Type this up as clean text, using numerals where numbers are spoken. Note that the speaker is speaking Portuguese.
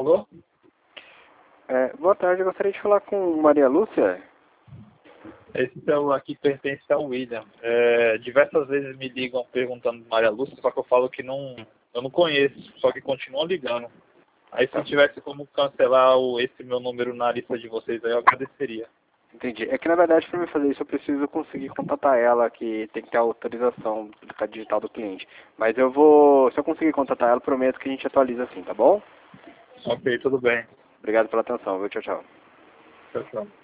Alô? Boa tarde, eu gostaria de falar com Maria Lúcia. Esse celular aqui pertence ao William. Diversas vezes me ligam perguntando Maria Lúcia, só que eu falo que eu não conheço, só que continuam ligando. Aí se tivesse como cancelar esse meu número na lista de vocês aí, eu agradeceria. Entendi. É que na verdade para me fazer isso eu preciso conseguir contatar ela, que tem que ter a autorização digital do cliente. Mas se eu conseguir contatar ela, prometo que a gente atualiza assim, tá bom? Ok, tudo bem. Obrigado pela atenção, viu? Tchau, tchau. Tchau, tchau.